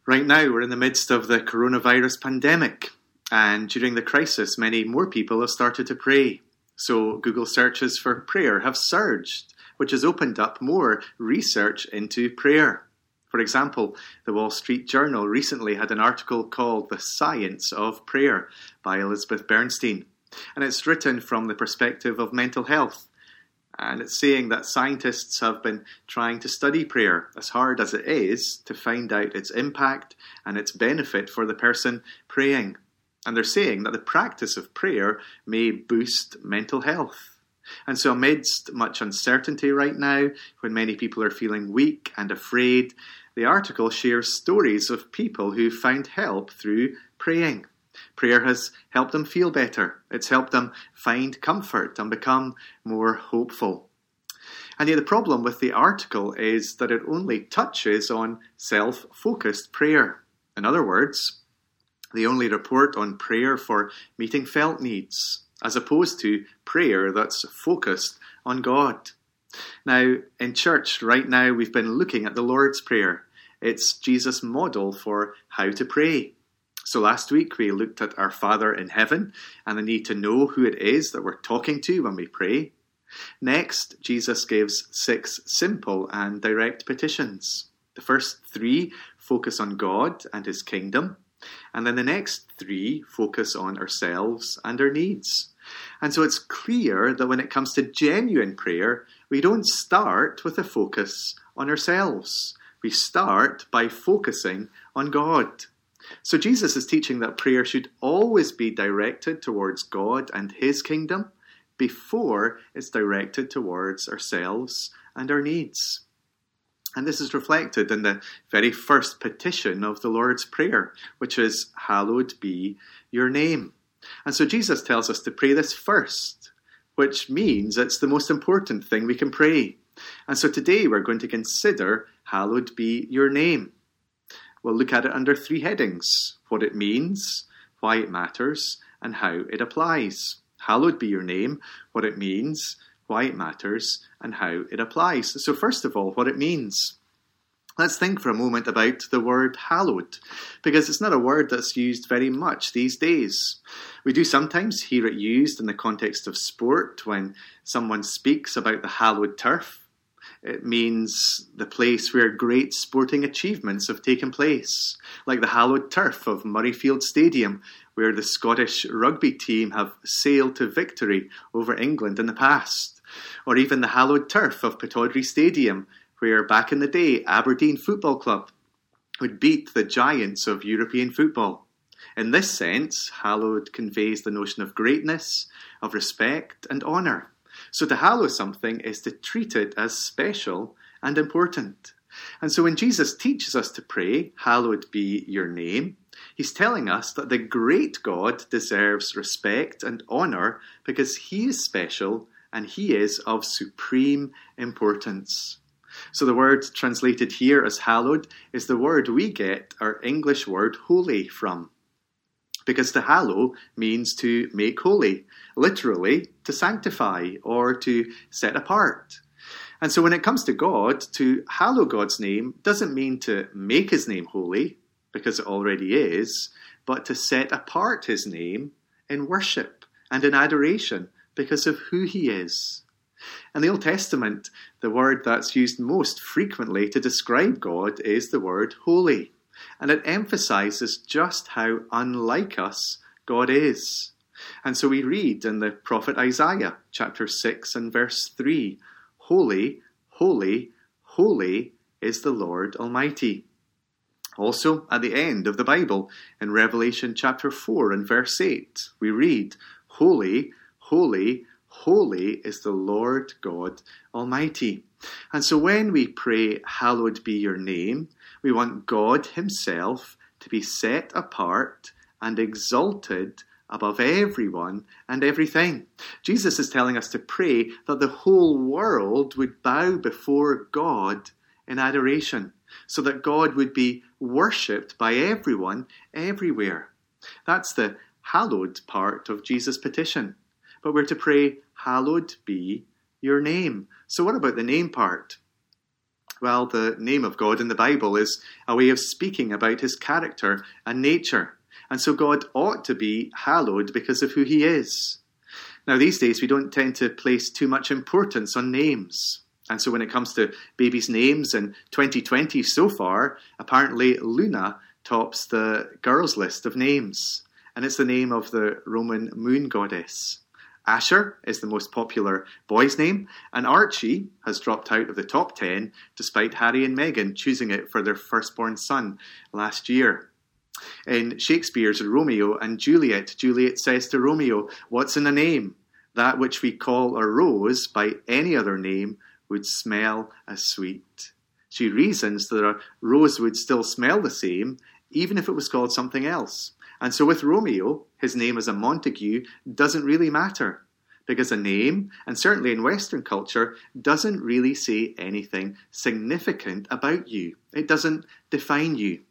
Right now, we're in the midst of the coronavirus pandemic, and during the crisis, many more people have started to pray. So Google searches for prayer have surged, which has opened up more research into prayer. For example, the Wall Street Journal recently had an article called The Science of Prayer by Elizabeth Bernstein, and it's written from the perspective of mental health. And it's saying that scientists have been trying to study prayer, as hard as it is, to find out its impact and its benefit for the person praying. And they're saying that the practice of prayer may boost mental health. And so amidst much uncertainty right now, when many people are feeling weak and afraid, the article shares stories of people who found help through praying. Prayer has helped them feel better. It's helped them find comfort and become more hopeful. And yet the problem with the article is that it only touches on self-focused prayer. In other words, they only report on prayer for meeting felt needs, as opposed to prayer that's focused on God. Now, in church right now, we've been looking at the Lord's Prayer. It's Jesus' model for how to pray. So last week we looked at our Father in heaven and the need to know who it is that we're talking to when we pray. Next, Jesus gives 6 simple and direct petitions. The first 3 focus on God and his kingdom, and then the next 3 focus on ourselves and our needs. And so it's clear that when it comes to genuine prayer, we don't start with a focus on ourselves. We start by focusing on God. So Jesus is teaching that prayer should always be directed towards God and his kingdom before it's directed towards ourselves and our needs. And this is reflected in the very first petition of the Lord's Prayer, which is, "Hallowed be your name." And so Jesus tells us to pray this first, which means it's the most important thing we can pray. And so today we're going to consider "Hallowed be your name." We'll look at it under 3 headings: what it means, why it matters, and how it applies. Hallowed be your name, what it means, why it matters, and how it applies. So first of all, what it means. Let's think for a moment about the word hallowed, because it's not a word that's used very much these days. We do sometimes hear it used in the context of sport when someone speaks about the hallowed turf. It means the place where great sporting achievements have taken place, like the hallowed turf of Murrayfield Stadium, where the Scottish rugby team have sailed to victory over England in the past, or even the hallowed turf of Pittodrie Stadium, where back in the day Aberdeen Football Club would beat the giants of European football. In this sense, hallowed conveys the notion of greatness, of respect and honour. So to hallow something is to treat it as special and important. And so when Jesus teaches us to pray, "Hallowed be your name," he's telling us that the great God deserves respect and honour because he is special and he is of supreme importance. So the word translated here as hallowed is the word we get our English word holy from. Because to hallow means to make holy, literally to sanctify or to set apart. And so when it comes to God, to hallow God's name doesn't mean to make his name holy, because it already is, but to set apart his name in worship and in adoration because of who he is. In the Old Testament, the word that's used most frequently to describe God is the word holy. And it emphasizes just how unlike us God is. And so we read in the prophet Isaiah, chapter 6 and verse 3, "Holy, holy, holy is the Lord Almighty." Also, at the end of the Bible, in Revelation chapter 4 and verse 8, we read, "Holy, holy, holy is the Lord God Almighty." And so when we pray, "Hallowed be your name," we want God himself to be set apart and exalted above everyone and everything. Jesus is telling us to pray that the whole world would bow before God in adoration, so that God would be worshipped by everyone, everywhere. That's the hallowed part of Jesus' petition. But we're to pray, "Hallowed be your name." So what about the name part? Well, the name of God in the Bible is a way of speaking about his character and nature. And so God ought to be hallowed because of who he is. Now, these days, we don't tend to place too much importance on names. And so when it comes to babies' names in 2020 so far, apparently Luna tops the girls' list of names. And it's the name of the Roman moon goddess. Asher is the most popular boy's name, and Archie has dropped out of the top 10 despite Harry and Meghan choosing it for their firstborn son last year. In Shakespeare's Romeo and Juliet, Juliet says to Romeo, "What's in a name? That which we call a rose by any other name would smell as sweet." She reasons that a rose would still smell the same, even if it was called something else. And so with Romeo, his name as a Montague doesn't really matter, because a name, and certainly in Western culture, doesn't really say anything significant about you. It doesn't define you.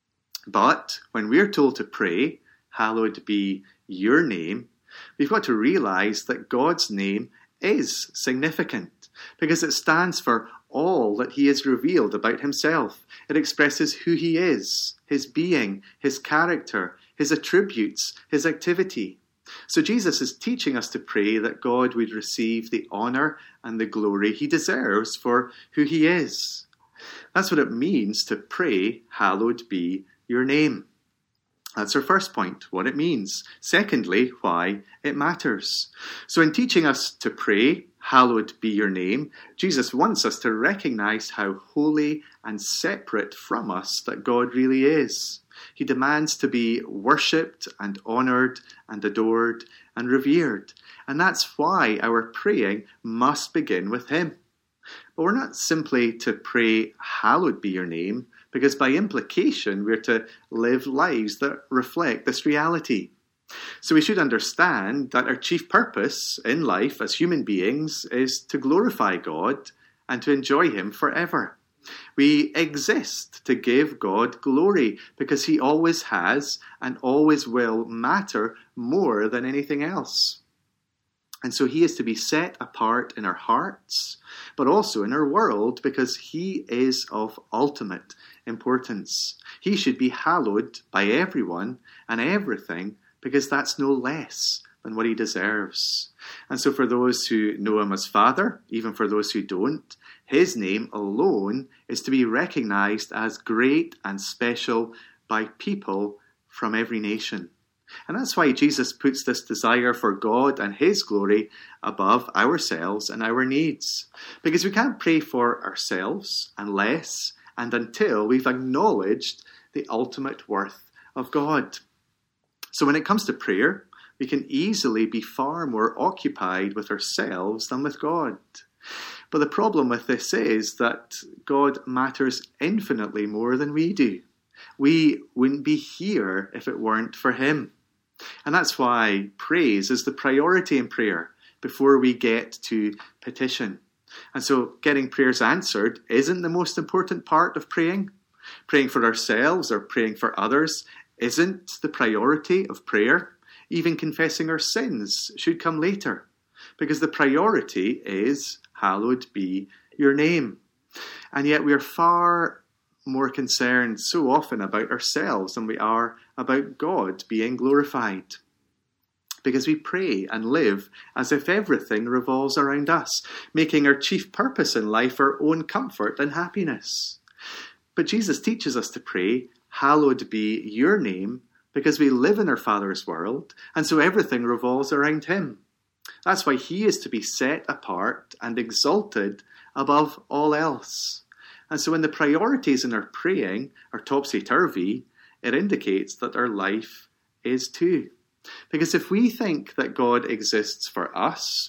But when we're told to pray, "Hallowed be your name," we've got to realize that God's name is significant, because it stands for all that he has revealed about himself. It expresses who he is, his being, his character, his attributes, his activity. So Jesus is teaching us to pray that God would receive the honor and the glory he deserves for who he is. That's what it means to pray, "Hallowed be your name." That's our first point, what it means. Secondly, why it matters. So in teaching us to pray, "Hallowed be your name," Jesus wants us to recognize how holy and separate from us that God really is. He demands to be worshipped and honored and adored and revered. And that's why our praying must begin with him. But we're not simply to pray, "Hallowed be your name," because by implication, we're to live lives that reflect this reality. So we should understand that our chief purpose in life as human beings is to glorify God and to enjoy him forever. We exist to give God glory because he always has and always will matter more than anything else. And so he is to be set apart in our hearts, but also in our world, because he is of ultimate importance. He should be hallowed by everyone and everything, because that's no less than what he deserves. And so for those who know him as Father, even for those who don't, his name alone is to be recognized as great and special by people from every nation. And that's why Jesus puts this desire for God and his glory above ourselves and our needs. Because we can't pray for ourselves unless and until we've acknowledged the ultimate worth of God. So when it comes to prayer, we can easily be far more occupied with ourselves than with God. But the problem with this is that God matters infinitely more than we do. We wouldn't be here if it weren't for him. And that's why praise is the priority in prayer before we get to petition. And so getting prayers answered isn't the most important part of praying. Praying for ourselves or praying for others isn't the priority of prayer. Even confessing our sins should come later, because the priority is, "Hallowed be your name." And yet we are far more concerned so often about ourselves than we are about God being glorified. Because we pray and live as if everything revolves around us, making our chief purpose in life our own comfort and happiness. But Jesus teaches us to pray, "Hallowed be your name," because we live in our Father's world, and so everything revolves around him. That's why he is to be set apart and exalted above all else. And so when the priorities in our praying are topsy-turvy, it indicates that our life is too. Because if we think that God exists for us,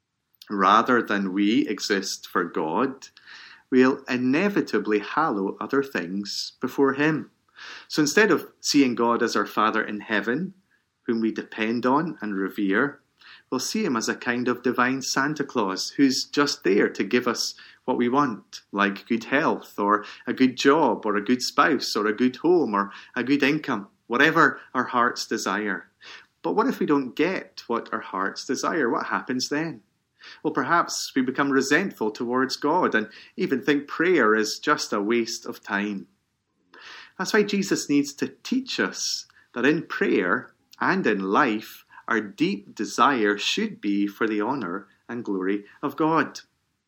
rather than we exist for God, we'll inevitably hallow other things before him. So instead of seeing God as our Father in heaven, whom we depend on and revere, we'll see him as a kind of divine Santa Claus who's just there to give us what we want, like good health or a good job or a good spouse or a good home or a good income, whatever our hearts desire. But what if we don't get what our hearts desire? What happens then? Well, perhaps we become resentful towards God and even think prayer is just a waste of time. That's why Jesus needs to teach us that in prayer and in life, our deep desire should be for the honour and glory of God.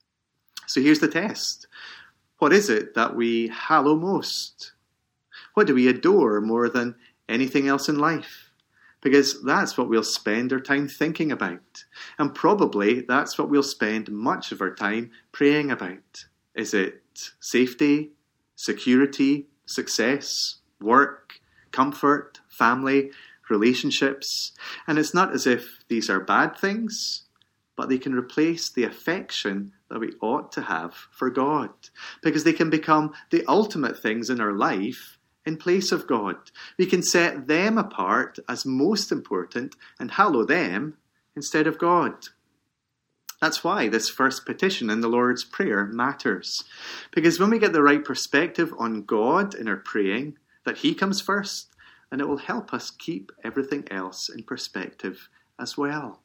So here's the test. What is it that we hallow most? What do we adore more than anything else in life? Because that's what we'll spend our time thinking about. And probably that's what we'll spend much of our time praying about. Is it safety, security, success, work, comfort, family, relationships? And it's not as if these are bad things, but they can replace the affection that we ought to have for God, because they can become the ultimate things in our life in place of God. We can set them apart as most important and hallow them instead of God. That's why this first petition in the Lord's Prayer matters. Because when we get the right perspective on God in our praying, that He comes first, then it will help us keep everything else in perspective as well.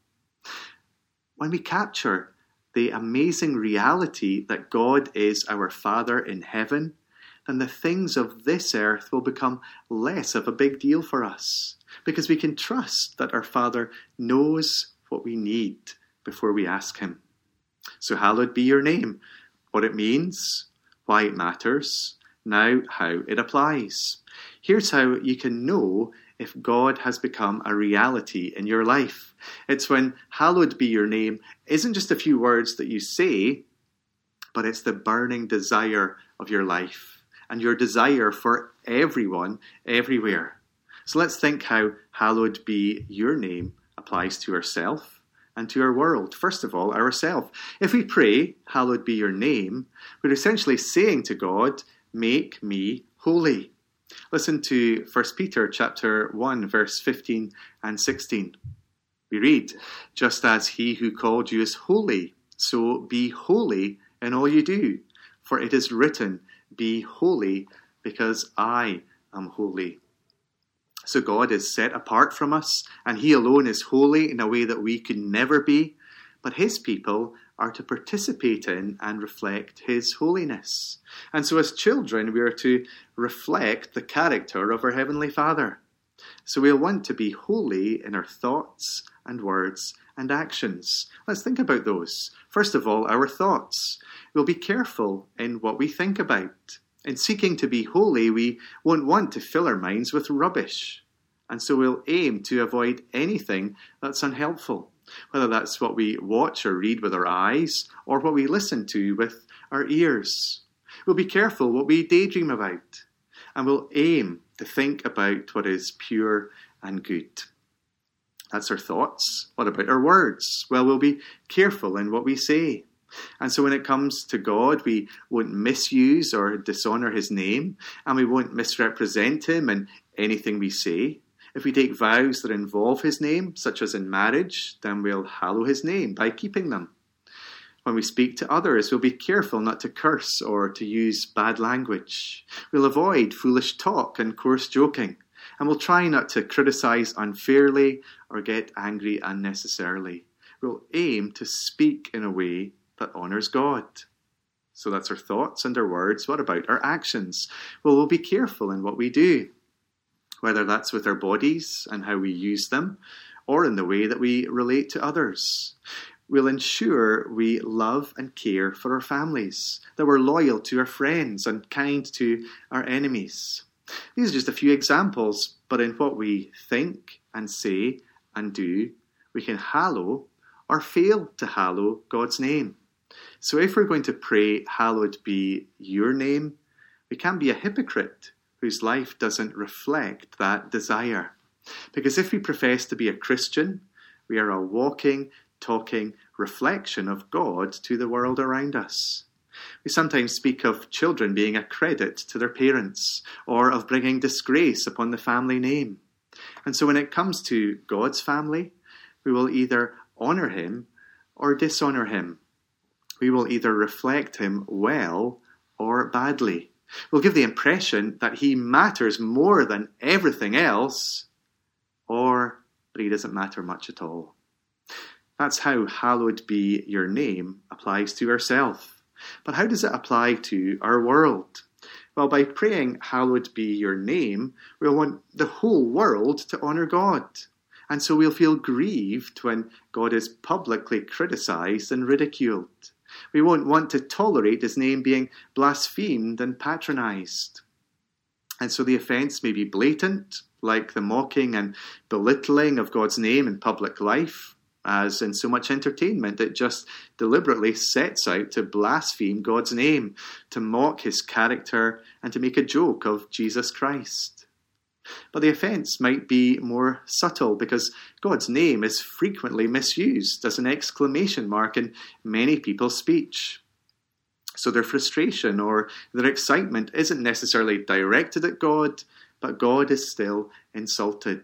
When we capture the amazing reality that God is our Father in heaven, then the things of this earth will become less of a big deal for us, because we can trust that our Father knows what we need before we ask Him. So hallowed be your name, what it means, why it matters, now how it applies. Here's how you can know if God has become a reality in your life. It's when hallowed be your name isn't just a few words that you say, but it's the burning desire of your life and your desire for everyone, everywhere. So let's think how hallowed be your name applies to ourselves and to our world. First of all, ourselves. If we pray, hallowed be your name, we're essentially saying to God, make me holy. Listen to 1 Peter chapter 1, verse 15 and 16. We read, just as He who called you is holy, so be holy in all you do. For it is written, be holy, because I am holy. So God is set apart from us, and He alone is holy in a way that we could never be. But His people are to participate in and reflect His holiness. And so as children, we are to reflect the character of our Heavenly Father. So we'll want to be holy in our thoughts and words and actions. Let's think about those. First of all, our thoughts. We'll be careful in what we think about. In seeking to be holy, we won't want to fill our minds with rubbish. And so we'll aim to avoid anything that's unhelpful, whether that's what we watch or read with our eyes or what we listen to with our ears. We'll be careful what we daydream about, and we'll aim to think about what is pure and good. That's our thoughts. What about our words? Well, we'll be careful in what we say. And so when it comes to God, we won't misuse or dishonour His name, and we won't misrepresent Him in anything we say. If we take vows that involve His name, such as in marriage, then we'll hallow His name by keeping them. When we speak to others, we'll be careful not to curse or to use bad language. We'll avoid foolish talk and coarse joking, and we'll try not to criticise unfairly or get angry unnecessarily. We'll aim to speak in a way that honours God. So that's our thoughts and our words. What about our actions? Well, we'll be careful in what we do, whether that's with our bodies and how we use them, or in the way that we relate to others. We'll ensure we love and care for our families, that we're loyal to our friends and kind to our enemies. These are just a few examples, but in what we think and say and do, we can hallow or fail to hallow God's name. So if we're going to pray, hallowed be your name, we can't be a hypocrite whose life doesn't reflect that desire. Because if we profess to be a Christian, we are a walking, talking reflection of God to the world around us. We sometimes speak of children being a credit to their parents, or of bringing disgrace upon the family name. And so when it comes to God's family, we will either honour Him or dishonour Him. We will either reflect Him well or badly. We'll give the impression that He matters more than everything else, or that He doesn't matter much at all. That's how hallowed be your name applies to ourselves. But how does it apply to our world? Well, by praying, hallowed be your name, we'll want the whole world to honour God. And so we'll feel grieved when God is publicly criticised and ridiculed. We won't want to tolerate his name being blasphemed and patronised. And so the offence may be blatant, like the mocking and belittling of God's name in public life, as in so much entertainment, it just deliberately sets out to blaspheme God's name, to mock his character, and to make a joke of Jesus Christ. But the offence might be more subtle, because God's name is frequently misused as an exclamation mark in many people's speech. So their frustration or their excitement isn't necessarily directed at God, but God is still insulted.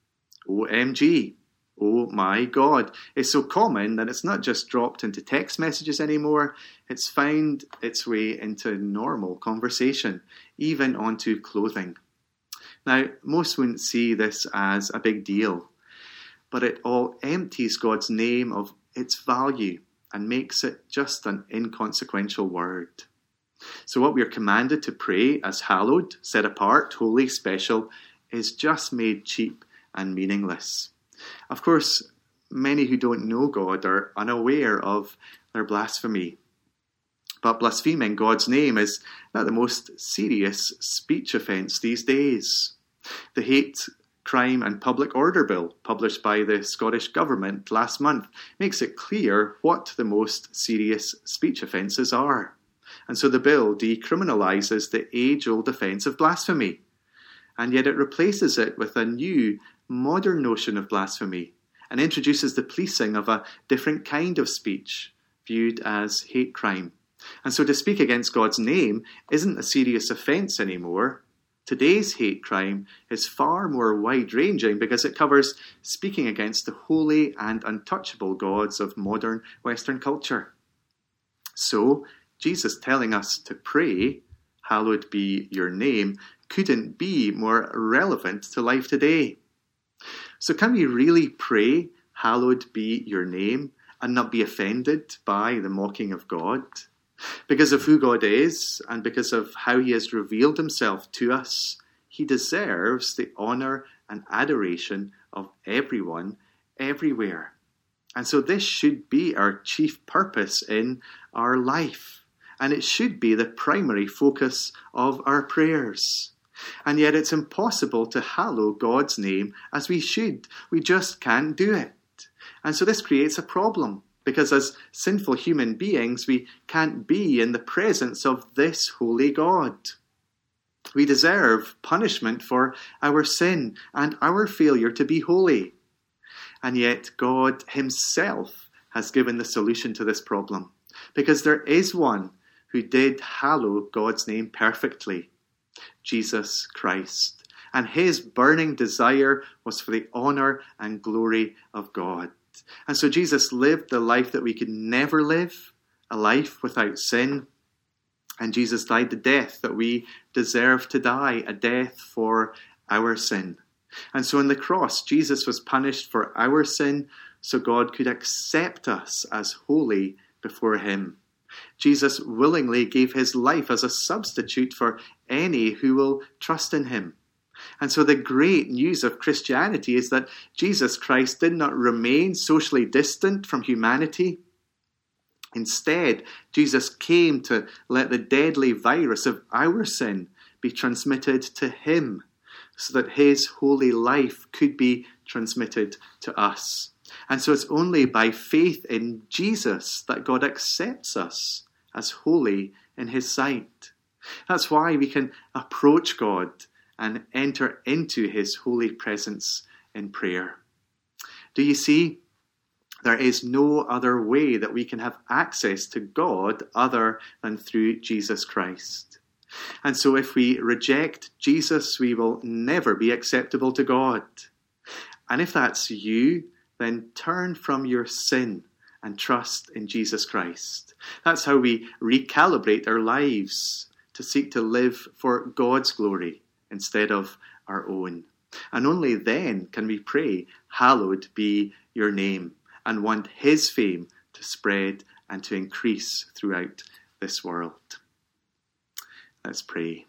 OMG. Oh my God, is so common that it's not just dropped into text messages anymore, it's found its way into normal conversation, even onto clothing. Now, most wouldn't see this as a big deal, but it all empties God's name of its value and makes it just an inconsequential word. So what we are commanded to pray as hallowed, set apart, holy, special, is just made cheap and meaningless. Of course, many who don't know God are unaware of their blasphemy. But blaspheming God's name is not the most serious speech offence these days. The Hate, Crime and Public Order Bill, published by the Scottish Government last month, makes it clear what the most serious speech offences are. And so the bill decriminalises the age-old offence of blasphemy. And yet it replaces it with a new, modern notion of blasphemy and introduces the policing of a different kind of speech, viewed as hate crime. And so to speak against God's name isn't a serious offence anymore. Today's hate crime is far more wide-ranging because it covers speaking against the holy and untouchable gods of modern Western culture. So, Jesus telling us to pray, hallowed be your name, couldn't be more relevant to life today. So can we really pray, hallowed be your name, and not be offended by the mocking of God? Because of who God is, and because of how he has revealed himself to us, he deserves the honour and adoration of everyone, everywhere. And so this should be our chief purpose in our life. And it should be the primary focus of our prayers. And yet it's impossible to hallow God's name as we should. We just can't do it. And so this creates a problem, because as sinful human beings, we can't be in the presence of this holy God. We deserve punishment for our sin and our failure to be holy. And yet God himself has given the solution to this problem, because there is one who did hallow God's name perfectly, Jesus Christ. And his burning desire was for the honour and glory of God. And so Jesus lived the life that we could never live, a life without sin. And Jesus died the death that we deserve to die, a death for our sin. And so on the cross, Jesus was punished for our sin so God could accept us as holy before him. Jesus willingly gave his life as a substitute for any who will trust in him. And so the great news of Christianity is that Jesus Christ did not remain socially distant from humanity. Instead, Jesus came to let the deadly virus of our sin be transmitted to him, so that his holy life could be transmitted to us. And so it's only by faith in Jesus that God accepts us as holy in his sight. That's why we can approach God and enter into his holy presence in prayer. Do you see? There is no other way that we can have access to God other than through Jesus Christ. And so if we reject Jesus, we will never be acceptable to God. And if that's you, then turn from your sin and trust in Jesus Christ. That's how we recalibrate our lives to seek to live for God's glory instead of our own. And only then can we pray, hallowed be your name. and want his fame to spread and to increase throughout this world. Let's pray.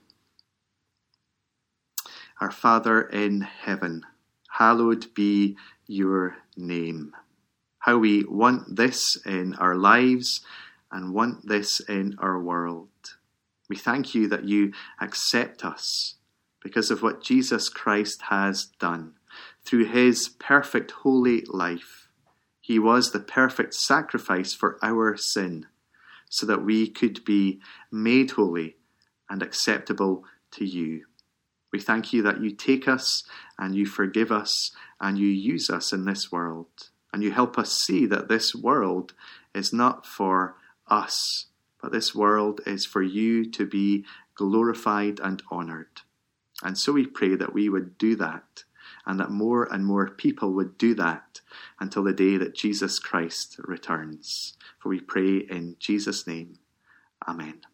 Our Father in heaven, hallowed be your name. How we want this in our lives and want this in our world. We thank you that you accept us because of what Jesus Christ has done. Through his perfect holy life, he was the perfect sacrifice for our sin, so that we could be made holy and acceptable to you. We thank you that you take us and you forgive us and you use us in this world. And you help us see that this world is not for us, but this world is for you to be glorified and honoured. And so we pray that we would do that, and that more and more people would do that until the day that Jesus Christ returns. For we pray in Jesus' name. Amen.